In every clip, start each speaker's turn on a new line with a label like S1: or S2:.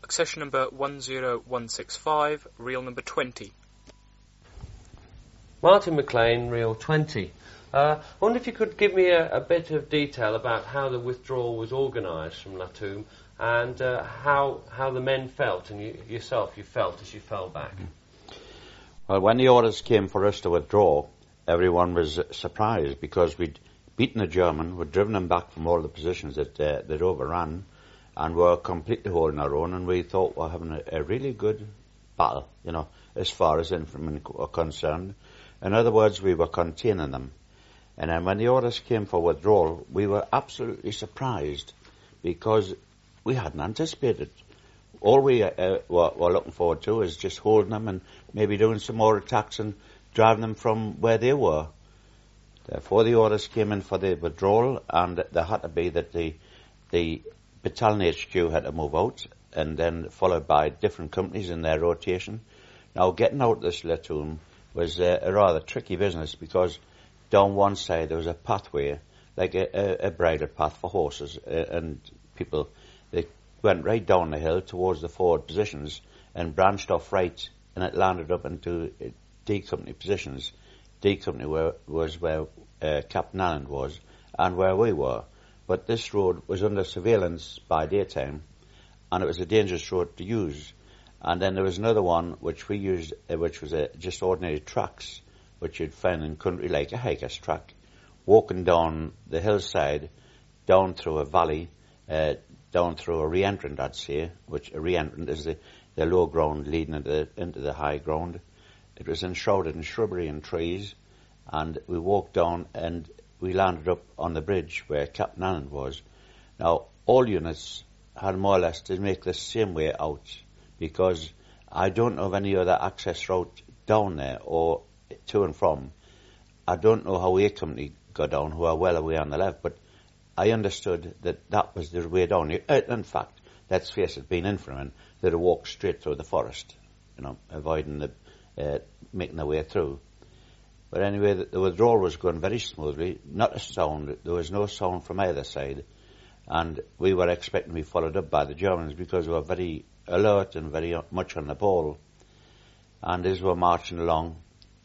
S1: Accession number 10165, reel number 20.
S2: Martin McLean, reel 20. I wonder if you could give me a bit of detail about how the withdrawal was organised from Latoum and how the men felt, and you felt as you fell back.
S3: Well, when the orders came for us to withdraw, everyone was surprised because we'd beaten the German, we'd driven them back from all the positions that they'd overrun, and were completely holding our own, and we thought we're having a really good battle, as far as infantry were concerned. In other words, we were containing them. And then when the orders came for withdrawal, we were absolutely surprised because we hadn't anticipated. All we were looking forward to is just holding them and maybe doing some more attacks and driving them from where they were. Therefore, the orders came in for the withdrawal, and there had to be that the battalion HQ had to move out, and then followed by different companies in their rotation. Now, getting out of this Latoum was a rather tricky business because down one side there was a pathway, like a bridle path for horses, and people, they went right down the hill towards the forward positions and branched off right, and it landed up into D Company positions. D Company was where Captain Allen was and where we were. But this road was under surveillance by daytime, and it was a dangerous road to use. And then there was another one which we used, which was just ordinary tracks, which you'd find in country like a hiker's track, walking down the hillside, down through a valley, down through a re-entrant, I'd say, which a re-entrant is the low ground leading into the high ground. It was enshrouded in shrubbery and trees, and we walked down and we landed up on the bridge where Captain Allen was. Now, all units had more or less to make the same way out, because I don't know of any other access route down there or to and from. I don't know how A Company got down, who are well away on the left, but I understood that was the way down. In fact, let's face it, being infantrymen, they'd have walked straight through the forest, avoiding making their way through. But anyway, the withdrawal was going very smoothly, not a sound, there was no sound from either side, and we were expecting to be followed up by the Germans because we were very alert and very much on the ball. And as we were marching along,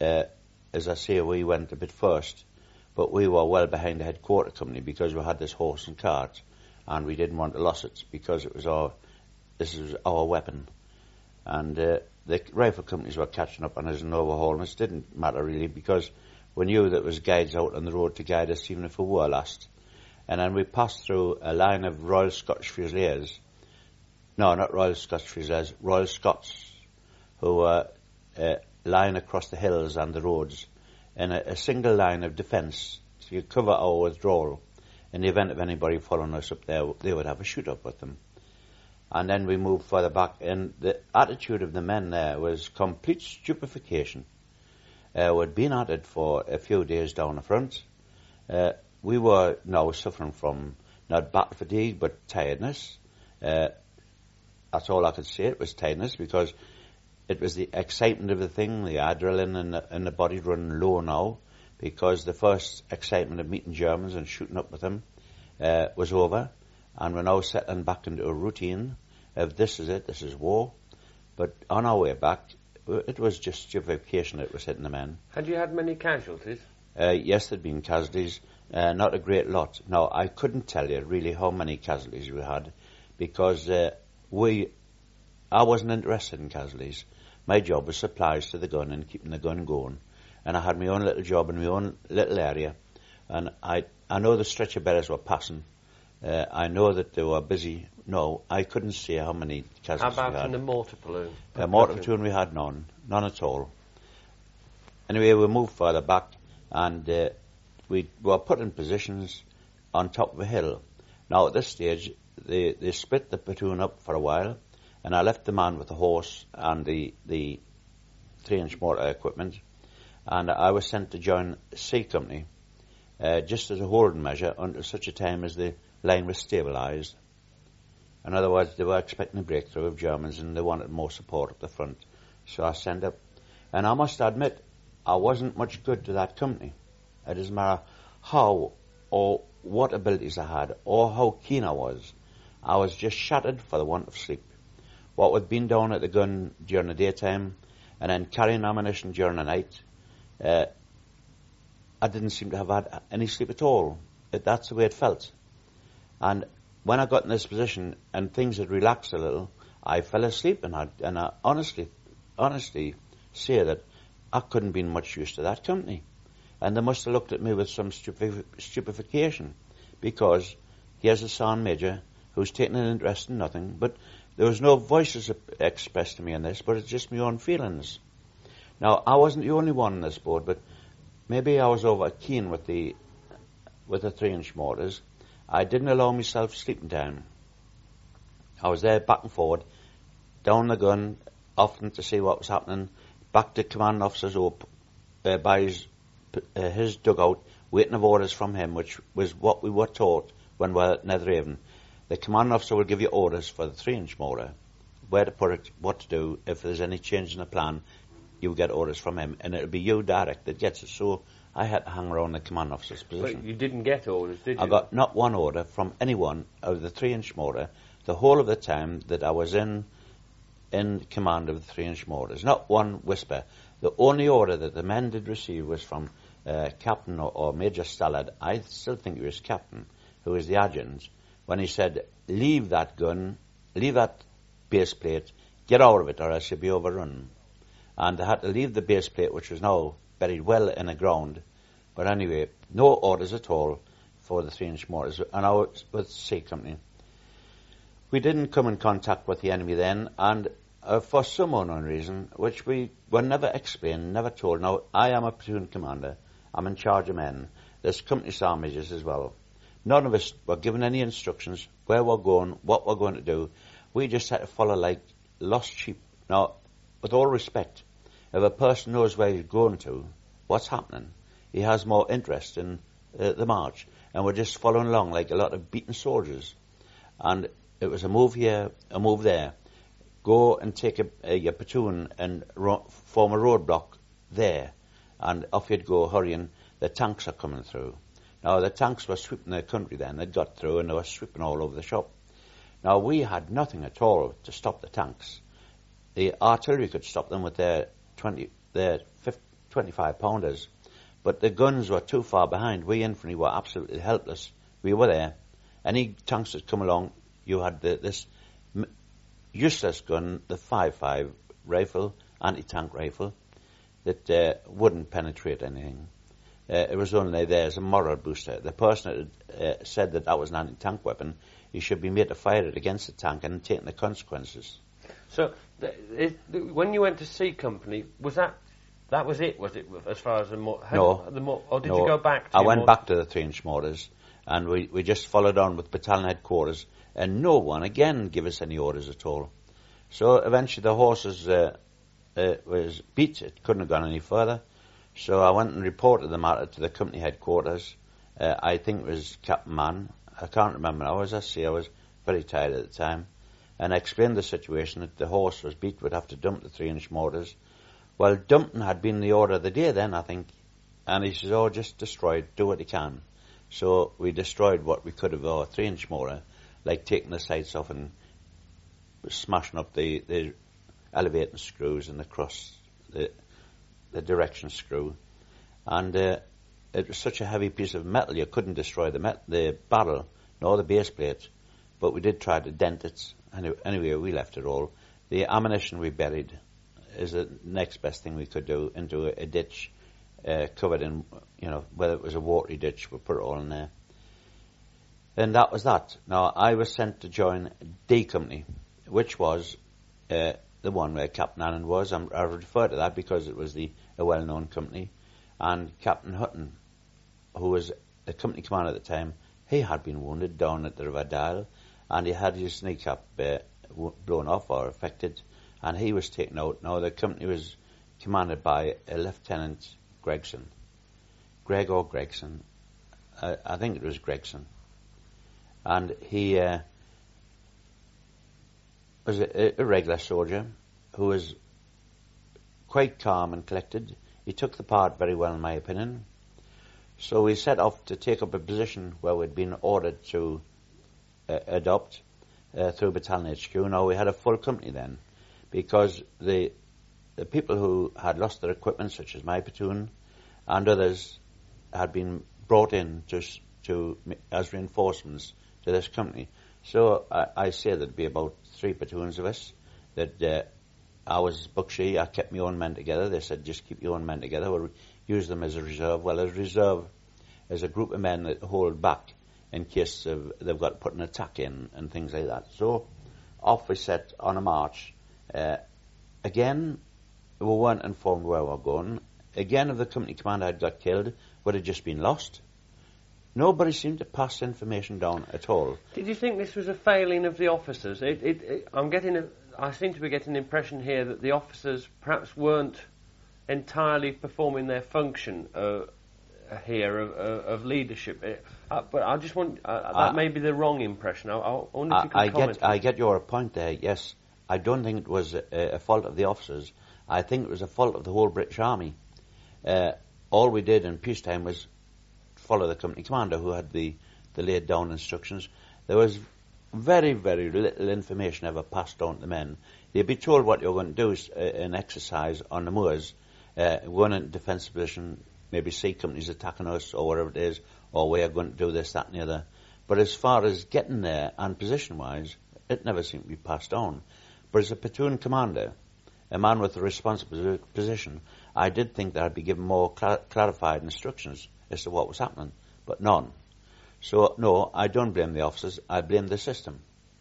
S3: as I say, we went a bit first, but we were well behind the headquarter company because we had this horse and cart, and we didn't want to lose it because this was our weapon. And the rifle companies were catching up on us and overhauling us. It didn't matter really because we knew that there was guides out on the road to guide us even if we were lost. And then we passed through a line of Royal Scottish Fusiliers. No, not Royal Scottish Fusiliers, Royal Scots, who were lying across the hills and the roads in a single line of defence to cover our withdrawal. In the event of anybody following us up there, they would have a shoot-up with them. And then we moved further back, and the attitude of the men there was complete stupefaction. We'd been at it for a few days down the front. We were now suffering from not battle fatigue, but tiredness. That's all I could say. It was tiredness because it was the excitement of the thing, the adrenaline and the body running low now, because the first excitement of meeting Germans and shooting up with them was over. And we're now settling back into a routine of this is it, this is war. But on our way back, it was just stupefaction that was hitting the men.
S2: Had you had many casualties?
S3: Yes, there'd been casualties, not a great lot. Now, I couldn't tell you really how many casualties we had because I wasn't interested in casualties. My job was supplies to the gun and keeping the gun going. And I had my own little job in my own little area. And I know the stretcher bearers were passing. I know that they were busy. No, I couldn't say how many casualties we had.
S2: How about in the mortar platoon?
S3: The mortar platoon we had none at all. Anyway, we moved further back and we were put in positions on top of a hill. Now at this stage, they split the platoon up for a while, and I left the man with the horse and the 3-inch mortar equipment, and I was sent to join C Company, just as a holding measure until such a time as the line was stabilised. In other words, they were expecting a breakthrough of Germans and they wanted more support at the front. So I sent up. And I must admit, I wasn't much good to that company. It doesn't matter how or what abilities I had or how keen I was just shattered for the want of sleep. what we'd been down at the gun during the daytime, and then carrying ammunition during the night, I didn't seem to have had any sleep at all. That's the way it felt. And when I got in this position and things had relaxed a little, I fell asleep, and I honestly say that I couldn't have been much use to that company. And they must have looked at me with some stupefaction, because here's a sergeant major who's taken an interest in nothing, but there was no voices expressed to me in this, but it's just my own feelings. Now, I wasn't the only one on this board, but maybe I was over keen with the 3-inch mortars. I didn't allow myself sleeping time. I was there back and forward, down the gun, often to see what was happening, back to command officer's by his dugout, waiting of orders from him, which was what we were taught when we were at Netheravon. The command officer will give you orders for the 3-inch mortar, where to put it, what to do. If there's any change in the plan, you get orders from him, and it'll be you direct that gets it. So I had to hang around the command officer's position.
S2: But you didn't get orders, did you?
S3: I got not one order from anyone of the 3-inch mortar the whole of the time that I was in command of the 3-inch mortars. Not one whisper. The only order that the men did receive was from Captain or Major Stallard. I still think he was Captain, who was the adjutant, when he said, leave that gun, leave that base plate, get out of it or else you'll be overrun. And they had to leave the base plate, which was now buried well in the ground. But anyway, no orders at all for the 3-inch mortars. And I was with C Company. We didn't come in contact with the enemy then, and for some unknown reason, which we were never explained, never told. Now, I am a platoon commander. I'm in charge of men. There's company sergeant majors as well. None of us were given any instructions, where we're going, what we're going to do. We just had to follow like lost sheep. Now, with all respect, if a person knows where he's going to, what's happening, he has more interest in the march. And we're just following along like a lot of beaten soldiers. And it was a move here, a move there. Go and take your platoon and form a roadblock there. And off you'd go, hurrying. The tanks are coming through. Now, the tanks were sweeping the country then. They'd got through and they were sweeping all over the shop. Now, we had nothing at all to stop the tanks. The artillery could stop them with their 25-pounders. But the guns were too far behind. We infantry were absolutely helpless. We were there. Any tanks that come along, you had this useless gun, the 5.5 rifle, anti-tank rifle, that wouldn't penetrate anything. It was only there as a moral booster. The person that said that was an anti-tank weapon, he should be made to fire it against the tank and take the consequences.
S2: So, when you went to C Company, was that was it? Was it as far as the
S3: No.
S2: Or did you go back to
S3: I went back to the 3-inch mortars, and we just followed on with battalion headquarters, and no one again gave us any orders at all. So eventually the horses was beat. It couldn't have gone any further. So I went and reported the matter to the company headquarters. I think it was Captain Mann. I can't remember now. As I say, I was very tired at the time. And I explained the situation, that the horse was beat, would have to dump the 3-inch mortars. Well, dumping had been the order of the day then, I think. And he says, just destroy it, do what you can. So we destroyed what we could of our 3-inch mortar, like taking the sights off and smashing up the elevating screws and the cross, the direction screw. And it was such a heavy piece of metal, you couldn't destroy the barrel, nor the base plate. But we did try to dent it. Anyway, we left it all. The ammunition we buried is the next best thing we could do, into a ditch covered in, whether it was a watery ditch, we put it all in there. And that was that. Now, I was sent to join D Company, which was the one where Captain Annan was. I refer to that because it was a well-known company. And Captain Hutton, who was the company commander at the time, he had been wounded down at the River Dial, and he had his kneecap blown off or affected, and he was taken out. Now, the company was commanded by a Lieutenant Gregson. Greg or Gregson. I think it was Gregson. And he was a regular soldier who was quite calm and collected. He took the part very well, in my opinion. So we set off to take up a position where we'd been ordered to adopt. through Battalion HQ. Now, we had a full company then, because the people who had lost their equipment, such as my platoon and others, had been brought in as reinforcements to this company. So I say there'd be about 3 platoons of us. That I was Buckshee, I kept my own men together. They said, just keep your own men together. We'll use them as a reserve. Well, as reserve is a group of men that hold back in case they've got to put an attack in and things like that. So off we set on a march. Again, we weren't informed where we were going. Again, if the company commander had got killed, would have just been lost. Nobody seemed to pass information down at all.
S2: Did you think this was a failing of the officers? I seem to be getting the impression here that the officers perhaps weren't entirely performing their function here of leadership. But I just want that may be the wrong impression. I wonder if you could comment.
S3: I get your point there. Yes, I don't think it was a fault of the officers. I think it was a fault of the whole British Army. All we did in peacetime was follow the company commander, who had the laid down instructions. There was very, very little information ever passed on to the men. They'd be told what you're going to do, an exercise on the moors, going into defensive position, maybe see companies attacking us or whatever it is, or we are going to do this, that and the other. But as far as getting there and position-wise, it never seemed to be passed on. But as a platoon commander, a man with a responsible position, I did think that I'd be given more clarified instructions as to what was happening, but none. So, no, I don't blame the officers, I blame the system.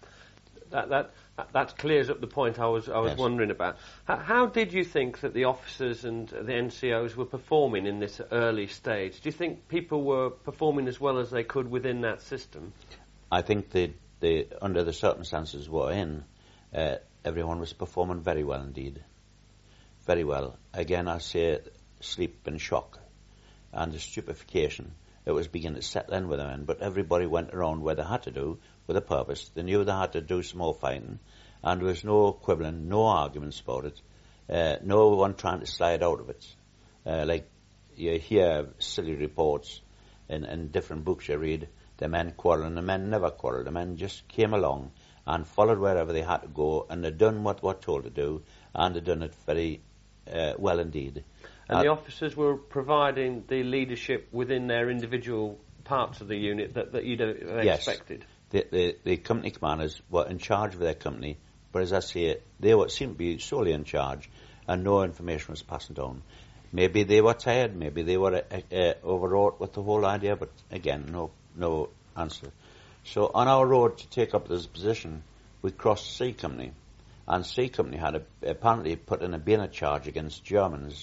S2: That clears up the point I was
S3: Yes.
S2: wondering about. How did you think that the officers and the NCOs were performing in this early stage? Do you think people were performing as well as they could within that system?
S3: I think they under the circumstances we're in, everyone was performing very well indeed. Very well. Again, I say sleep and shock and the stupefaction. It was beginning to settle in with the men, but everybody went around where they had to do with a purpose. They knew they had to do some more fighting, and there was no quibbling, no arguments about it, no one trying to slide out of it. Like you hear silly reports in different books you read, the men quarrelling. The men never quarrelled. The men just came along and followed wherever they had to go, and they done what they were told to do, and they done it very well indeed.
S2: And the officers were providing the leadership within their individual parts of the unit that you'd
S3: Yes.
S2: expected.
S3: The company commanders were in charge of their company, but as I say, they seemed to be solely in charge, and no information was passing down. Maybe they were tired, maybe they were overwrought with the whole idea, but again, no answer. So on our road to take up this position, we crossed C Company, and C Company had apparently put in a bayonet charge against Germans.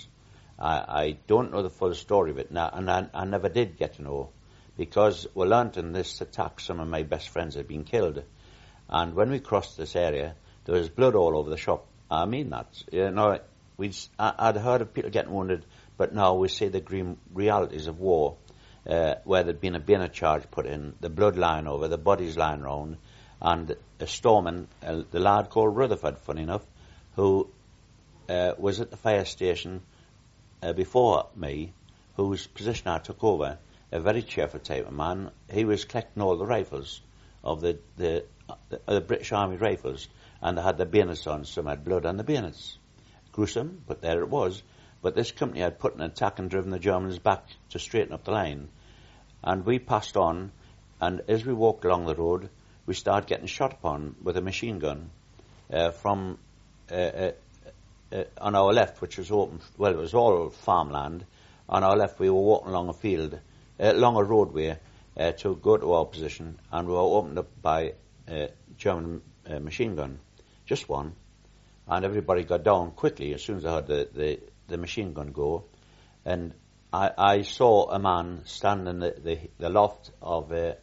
S3: I don't know the full story of it now, and I never did get to know, because we learnt in this attack some of my best friends had been killed. And when we crossed this area, there was blood all over the shop. I mean that. You know, I'd heard of people getting wounded, but now we see the grim realities of war, where there'd been a bayonet charge put in, the blood lying over, the bodies lying around, and a storeman, the lad called Rutherford, funny enough, who was at the fire station before me, whose position I took over, a very cheerful type of man. He was collecting all the rifles of the British Army rifles, and they had the bayonets on. Some had blood on the bayonets. Gruesome, but there it was. But this company had put an attack and driven the Germans back to straighten up the line. And we passed on, and as we walked along the road, we started getting shot upon with a machine gun from on our left, which was open. Well, it was all farmland. On our left, we were walking along a field, along a roadway, to go to our position, and we were opened up by a German machine gun, just one, and everybody got down quickly as soon as I heard the machine gun go, and I saw a man stand in the loft of a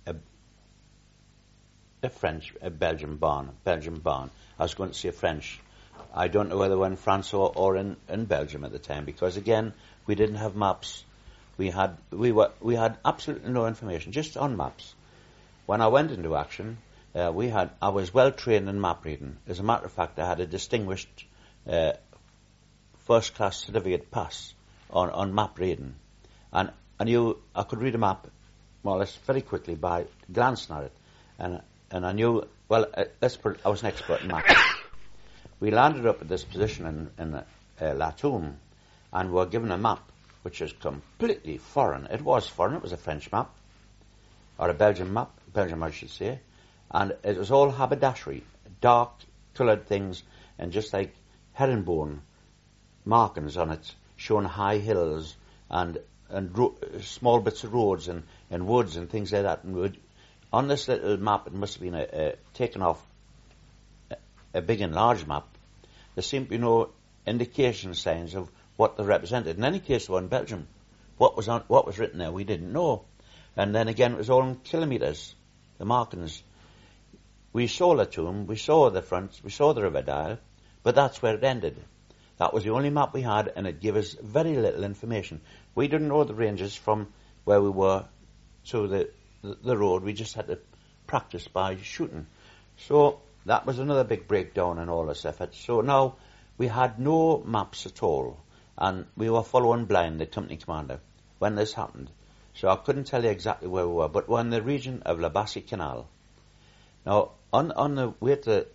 S3: Belgian barn. I was going to say French. I don't know whether we were in France or in Belgium at the time, because again, we didn't have maps. We had absolutely no information, just on maps. When I went into action, I was well trained in map reading. As a matter of fact, I had a distinguished first class certificate pass on map reading, and I knew I could read a map more or less very quickly by glancing at it. And and I knew, well, I was an expert in maps. We landed up at this position in Latoum, and were given a map, which is completely foreign. It was foreign. It was a French map, or a Belgian map, Belgium I should say, and it was all haberdashery, dark coloured things, and just like herringbone markings on it, showing high hills and small bits of roads and woods and things like that. And on this little map, it must have been taken off a big and large map. There seemed to be no indication signs of what they represented. In any case, though, in Belgium, what was written there, we didn't know. And then again, it was all in kilometres, the markings. We saw Latoum, we saw the front, we saw the River Dyle, but that's where it ended. That was the only map we had, and it gave us very little information. We didn't know the ranges from where we were to the road. We just had to practice by shooting. So that was another big breakdown in all this effort. So now we had no maps at all, and we were following blind, the company commander, when this happened. So I couldn't tell you exactly where we were, but we're in the region of La Bassée Canal. Now, on the way to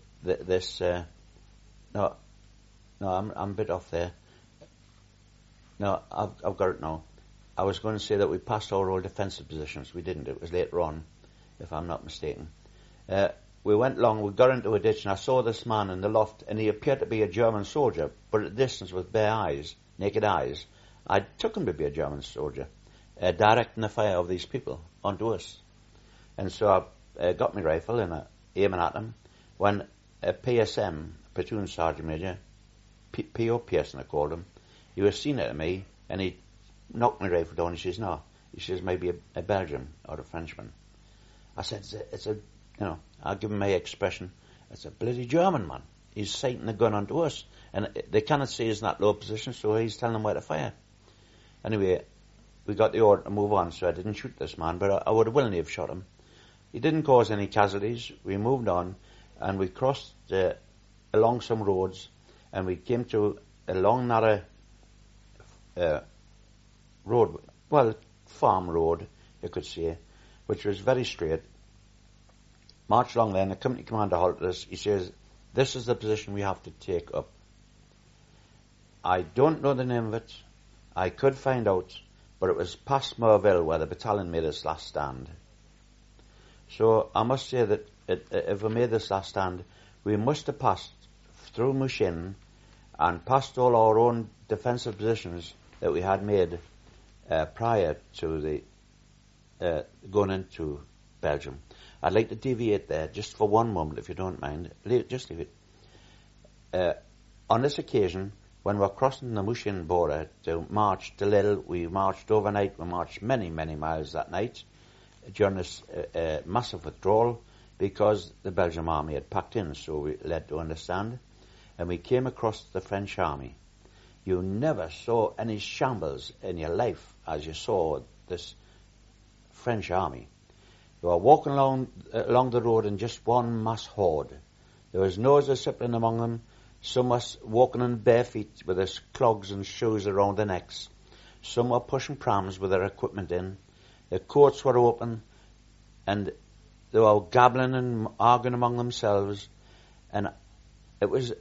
S3: No, I'm a bit off there. No, I've got it now. I was going to say that we passed our old defensive positions. We didn't. It was later on, if I'm not mistaken. We went along, we got into a ditch, and I saw this man in the loft, and he appeared to be a German soldier, but at a distance with bare eyes, naked eyes. I took him to be a German soldier, directing the fire of these people onto us. And so I got my rifle and aiming at him, when a PSM, Platoon Sergeant Major, P.O. Pearson I called him, he was seen at me, and he knocked my rifle down. He says, no. He says, maybe a Belgian or a Frenchman. I said, I'll give him my expression, it's a bloody German, man. He's sighting the gun onto us. And they cannot see he's in that low position, so he's telling them where to fire. Anyway, we got the order to move on, so I didn't shoot this man, but I would have willingly have shot him. He didn't cause any casualties. We moved on, and we crossed along some roads, and we came to a long, narrow road, well, farm road, you could say, which was very straight. Marched along there, and the company commander halted us. He says, this is the position we have to take up. I don't know the name of it. I could find out, but it was past Merville where the battalion made its last stand. So I must say that if we made this last stand, we must have passed through Mushin and past all our own defensive positions that we had made prior to the going into Belgium. I'd like to deviate there just for one moment, if you don't mind. Just leave it. On this occasion, when we're crossing the Mushin border to march to Lille, we marched overnight. We marched many, many miles that night during this massive withdrawal because the Belgian army had packed in, so we led to understand. And we came across the French army. You never saw any shambles in your life as you saw this French army. They were walking along the road in just one mass horde. There was no discipline among them. Some were walking in bare feet with their clogs and shoes around their necks. Some were pushing prams with their equipment in. Their coats were open, and they were gabbling and arguing among themselves. And it was,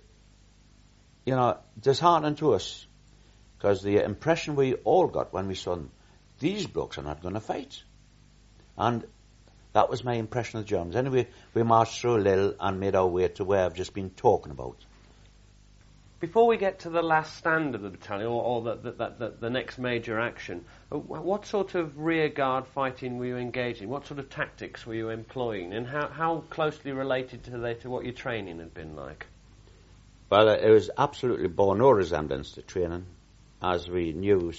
S3: disheartening to us, because the impression we all got when we saw them, these blokes are not going to fight. And that was my impression of the Germans. Anyway, we marched through Lille and made our way to where I've just been talking about.
S2: Before we get to the last stand of the battalion, or the next major action, what sort of rearguard fighting were you engaged in? What sort of tactics were you employing? And how closely related to what your training had been like?
S3: Well, it was absolutely bore no resemblance to training, as we knew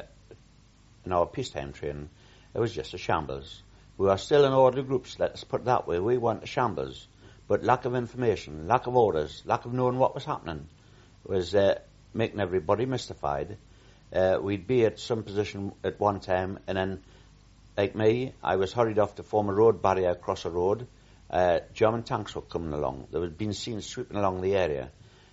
S3: in our peacetime training. It was just a shambles. We were still in order groups, let's put it that way. We weren't a shambles. But lack of information, lack of orders, lack of knowing what was happening was making everybody mystified. We'd be at some position at one time, and then, like me, I was hurried off to form a road barrier across a road. German tanks were coming along. They had been seen sweeping along the area.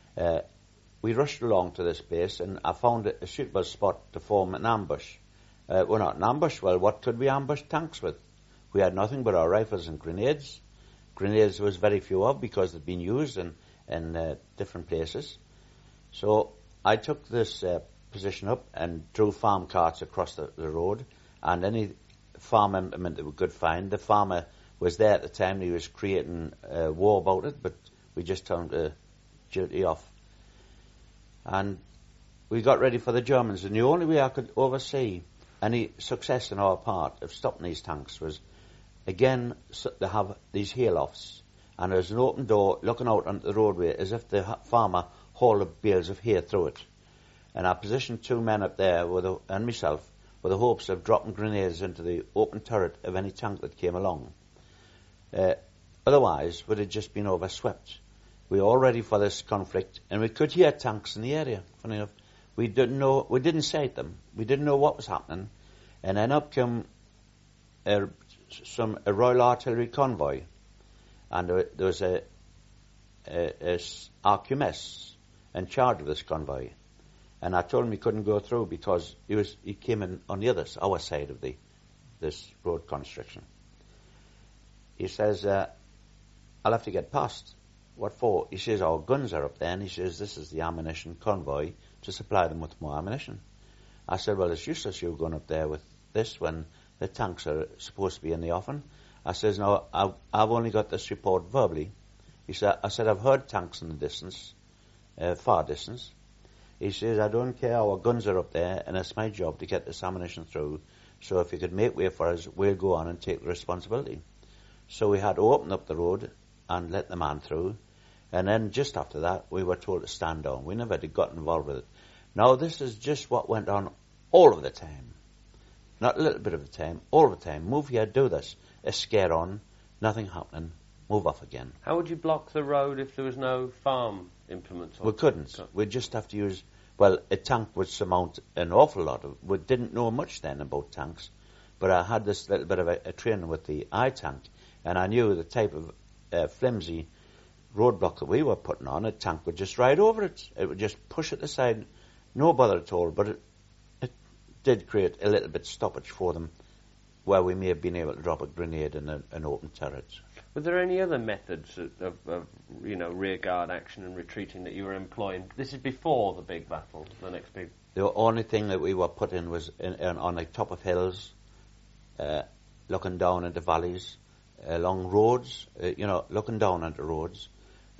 S3: We rushed along to this base, and I found a suitable spot to form an ambush. Not an ambush. Well, what could we ambush tanks with? We had nothing but our rifles and grenades. grenades there was very few of because they'd been used in different places. So I took this position up and drew farm carts across the road, and any farm implement that we could find. The farmer was there at the time, and he was creating war about it, but we just turned duty off. And we got ready for the Germans, and the only way I could oversee any success on our part of stopping these tanks was, again, they have these haylofts, and there's an open door looking out onto the roadway as if the farmer hauled bales of hay through it. And I positioned 2 men up there and myself with the hopes of dropping grenades into the open turret of any tank that came along. Otherwise, we'd have just been overswept. We were all ready for this conflict, and we could hear tanks in the area. Funny enough, we didn't sight them. We didn't know what was happening. And then up came a Royal Artillery convoy, and there was a RQMS in charge of this convoy. And I told him he couldn't go through because he came in on our side of this road construction. He says, I'll have to get past. What for? He says, our guns are up there, and he says, this is the ammunition convoy to supply them with more ammunition. I said, well, it's useless you going up there with this when the tanks are supposed to be in the offing. I says, no, I've only got this report verbally. I said, I've heard tanks in the distance, far distance. He says, I don't care, our guns are up there, and it's my job to get this ammunition through, so if you could make way for us, we'll go on and take the responsibility. So we had to open up the road and let the man through, and then just after that, we were told to stand down. We never had got involved with it. Now, this is just what went on all of the time. Not a little bit of the time, all of the time. Move here, do this. A scare on, nothing happening, move off again.
S2: How would you block the road if there was no farm implements on?
S3: We couldn't. We'd just have to use, a tank would surmount an awful lot of, we didn't know much then about tanks, but I had this little bit of a training with the I-tank, and I knew the type of flimsy roadblock that we were putting on, a tank would just ride over it. It would just push it aside, no bother at all, but it did create a little bit stoppage for them where we may have been able to drop a grenade in an open turret.
S2: Were there any other methods of rearguard action and retreating that you were employing? This is before the big battle, the next big...
S3: The only thing that we were put in was on the top of hills, looking down into valleys, along roads, looking down into roads,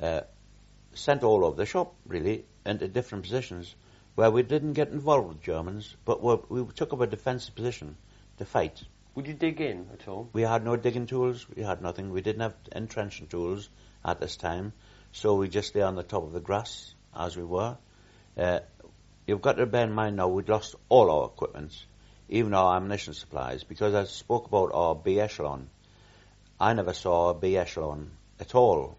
S3: sent all over the shop, really, into different positions where we didn't get involved with Germans, but we took up a defensive position to fight.
S2: Would you dig in at all?
S3: We had no digging tools, we had nothing. We didn't have entrenching tools at this time, so we just lay on the top of the grass, as we were. You've got to bear in mind now, we'd lost all our equipment, even our ammunition supplies, because I spoke about our B echelon. I never saw a B echelon at all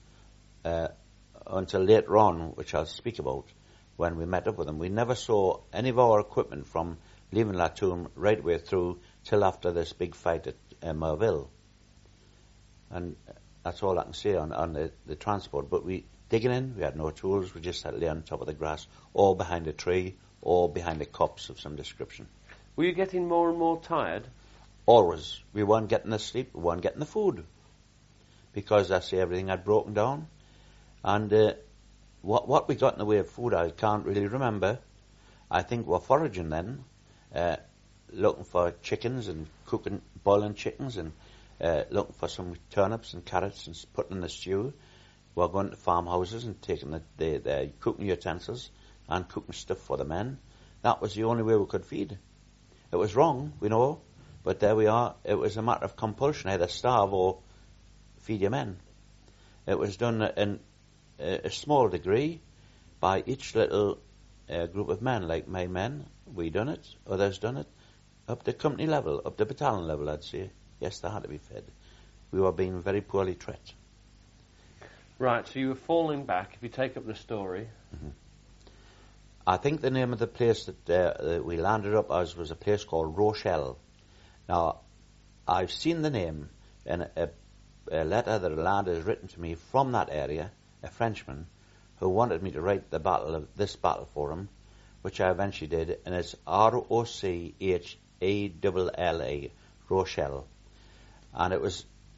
S3: until later on, which I'll speak about, when we met up with them. We never saw any of our equipment from leaving Latoum right way through till after this big fight at Merville. And that's all I can say on the transport. But digging in, we had no tools. We just had to lay on top of the grass, or behind a tree, or behind a copse of some description.
S2: Were you getting more and more tired?
S3: Always. We weren't getting the sleep, we weren't getting the food. Because, I say, everything had broken down. And what we got in the way of food, I can't really remember. I think we're foraging then, looking for chickens and boiling chickens, and looking for some turnips and carrots and putting in the stew. We're going to farmhouses and taking the cooking utensils and cooking stuff for the men. That was the only way we could feed. It was wrong, we know, but there we are. It was a matter of compulsion, either starve or feed your men. It was done in a small degree by each little group of men, like my men. We done it, others done it, up to company level, up to battalion level, I'd say. Yes, they had to be fed. We were being very poorly treated.
S2: Right, so you were falling back. If you take up the story...
S3: Mm-hmm. I think the name of the place that we landed up as was a place called Rochelle. Now, I've seen the name in a letter that a lad has written to me from that area, a Frenchman, who wanted me to write this battle for him, which I eventually did, and it's Rochella, Rochelle. And it was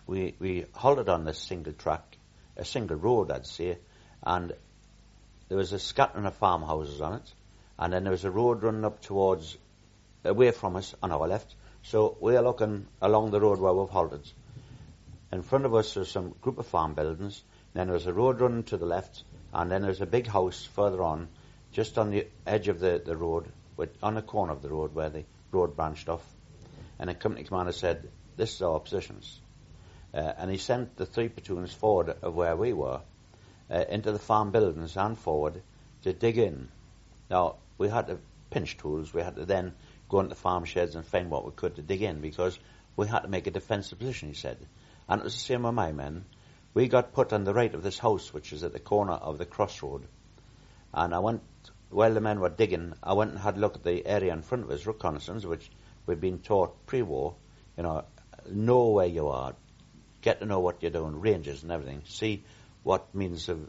S3: we halted on this single track, a single road, I'd say, and there was a scattering of farmhouses on it, and then there was a road running up towards, away from us on our left. So we are looking along the road where we've halted. In front of us there's some group of farm buildings, then there's a road running to the left, and then there's a big house further on, just on the edge of the road, on the corner of the road where the road branched off. And the company commander said, "This is our positions." And he sent the 3 platoons forward of where we were, into the farm buildings and forward to dig in. Now, we had to pinch tools. We had to then go into the farm sheds and find what we could to dig in, because we had to make a defensive position, he said. And it was the same with my men. We got put on the right of this house, which is at the corner of the crossroad. And I went, while the men were digging, I went and had a look at the area in front of us, reconnaissance, which we'd been taught pre-war. Know where you are, get to know what you're doing, ranges and everything, see what means of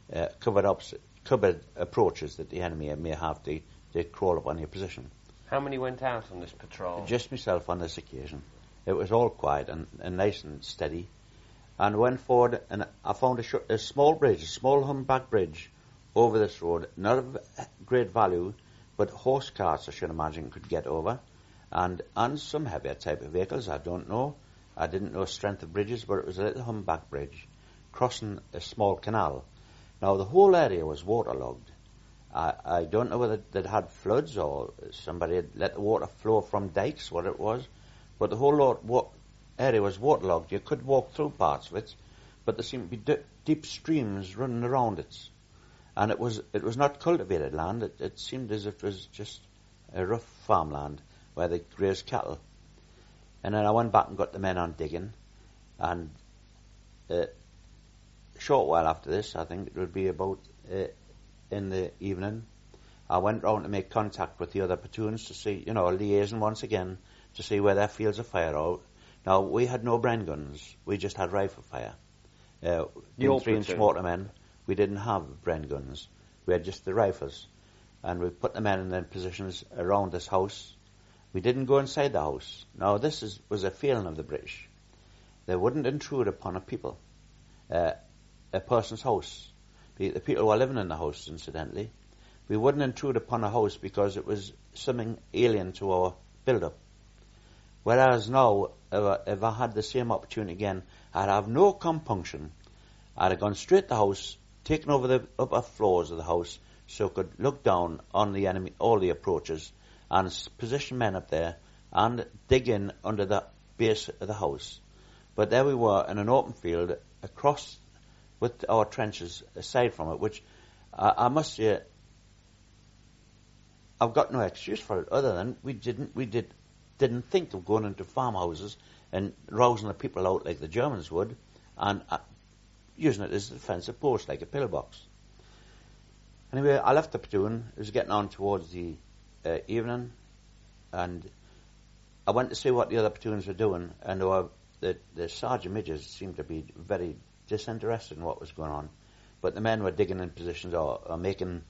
S3: covered approaches that the enemy may have to crawl up on your position.
S2: How many went out on this patrol?
S3: Just myself on this occasion. It was all quiet and nice and steady. And went forward, and I found a small bridge, a small humpback bridge over this road, not of great value, but horse carts, I should imagine, could get over, and some heavier type of vehicles, I don't know. I didn't know strength of bridges, but it was a little humpback bridge crossing a small canal. Now, the whole area was waterlogged. I don't know whether they'd had floods or somebody had let the water flow from dikes, what it was, but the whole area was waterlogged. You could walk through parts of it, but there seemed to be deep streams running around it. And it was not cultivated land. It seemed as if it was just a rough farmland where they grazed cattle. And then I went back and got the men on digging, and a short while after this, I think it would be about in the evening, I went round to make contact with the other platoons to see, liaison once again, to see where their fields of fire are. Now, we had no Bren guns, we just had rifle fire. Being 3-inch mortar men, we didn't have Bren guns, we had just the rifles. And we put the men in their positions around this house. We didn't go inside the house. Now, this was a failing of the British. They wouldn't intrude upon a person's house. The people were living in the house, incidentally. We wouldn't intrude upon a house because it was something alien to our build-up. Whereas now, if I had the same opportunity again, I'd have no compunction. I'd have gone straight to the house, taken over the upper floors of the house, so I could look down on the enemy, all the approaches, and position men up there and dig in under the base of the house. But there we were in an open field across with our trenches aside from it, which I must say, I've got no excuse for it other than we didn't think of going into farmhouses and rousing the people out like the Germans would, and using it as a defensive post like a pillbox. Anyway, I left the platoon. It was getting on towards the evening, and I went to see what the other platoons were doing, and the sergeant majors seemed to be very disinterested in what was going on, but the men were digging in positions or making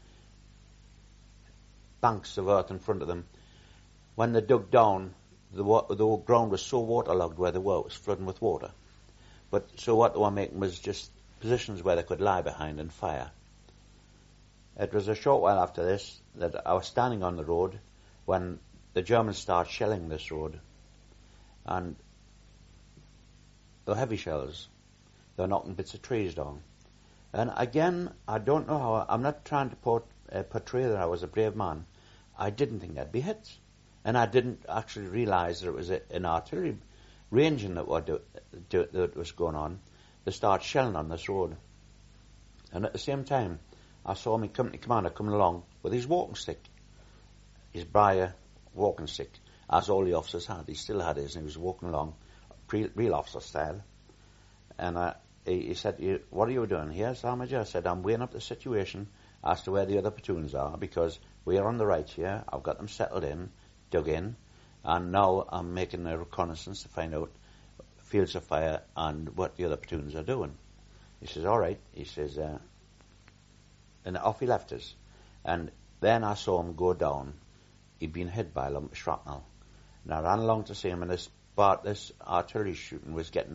S3: banks of earth in front of them. When they dug down, the ground was so waterlogged where they were, it was flooding with water. So what they were making was just positions where they could lie behind and fire. It was a short while after this that I was standing on the road when the Germans started shelling this road, and they were heavy shells. They were knocking bits of trees down. And again, I don't know how, I'm not trying to portray that I was a brave man. I didn't think I'd be hit. And I didn't actually realise that it was an artillery ranging that was going on. They started shelling on this road. And at the same time, I saw my company commander coming along with his walking stick, his Briar walking stick, as all the officers had. He still had his, and he was walking along, real officer style. And he said, "What are you doing here, Sergeant Major?" I said, "I'm weighing up the situation as to where the other platoons are, because we are on the right here. I've got them settled in, dug in, and now I'm making a reconnaissance to find out fields of fire and what the other platoons are doing." He says, "All right." He says, and off he left us. And then I saw him go down. He'd been hit by a lump of shrapnel. And I ran along to see him, and this artillery shooting was getting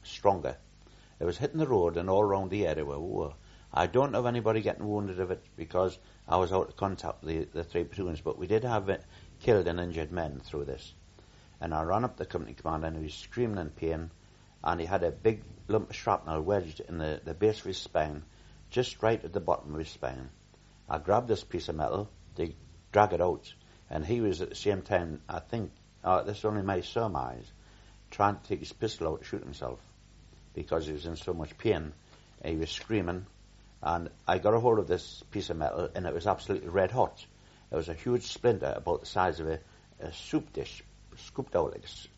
S3: stronger. It was hitting the road and all around the area where we were. I don't know of anybody getting wounded of it because I was out of contact with the 3 platoons, but we did have killed and injured men through this. And I ran up to the company commander and he was screaming in pain, and he had a big lump of shrapnel wedged in the base of his spine, just right at the bottom of his spine. I grabbed this piece of metal to drag it out, and he was at the same time, I think, this is only my surmise, trying to take his pistol out to shoot himself because he was in so much pain. He was screaming, and I got a hold of this piece of metal, and it was absolutely red hot. It was a huge splinter about the size of a soup dish, scooped out like